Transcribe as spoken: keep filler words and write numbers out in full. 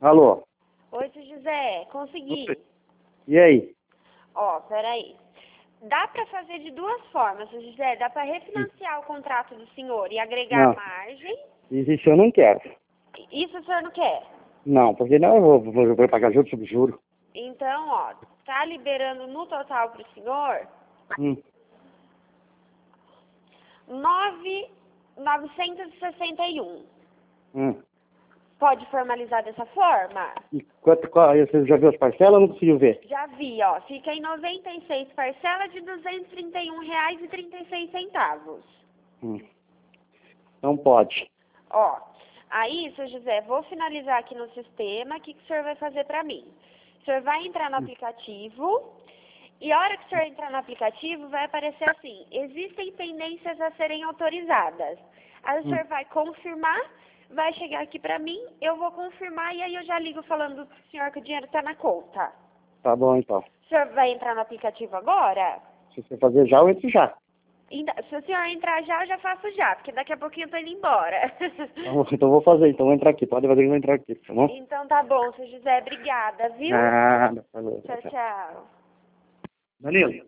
Alô? Oi, seu José, consegui. E aí? Ó, peraí. Dá pra fazer de duas formas, seu José. Dá pra refinanciar o contrato do senhor e agregar Não. margem. Isso eu não quero. Isso o senhor não quer? Não, porque não eu vou, vou, vou pagar juro sobre juro. Então, ó, tá liberando no total pro senhor Hum. nove mil novecentos e sessenta e um. Hum. Pode formalizar dessa forma? E quanto, qual, você já viu as parcelas ou não conseguiu ver? Já vi, ó. Fica em noventa e seis parcelas de duzentos e trinta e um reais e trinta e seis centavos. Hum. Não pode. Ó, aí, seu José, vou finalizar aqui no sistema. O que, que o senhor vai fazer pra mim? O senhor vai entrar no aplicativo e a hora que o senhor entrar no aplicativo vai aparecer assim, existem pendências a serem autorizadas. Aí o Hum. senhor vai confirmar, vai chegar aqui pra mim, eu vou confirmar e aí eu já ligo falando pro senhor que o dinheiro tá na conta. Tá bom, então. O senhor vai entrar no aplicativo agora? Se você fazer já, eu entro já. Ainda- Se o senhor entrar já, eu já faço já, porque daqui a pouquinho eu tô indo embora. Então, então eu vou fazer, então vou entrar aqui. Pode fazer que eu vou entrar aqui, tá bom? Então tá bom, seu José, obrigada, viu? Nada, falou. Tchau, tchau. Danilo.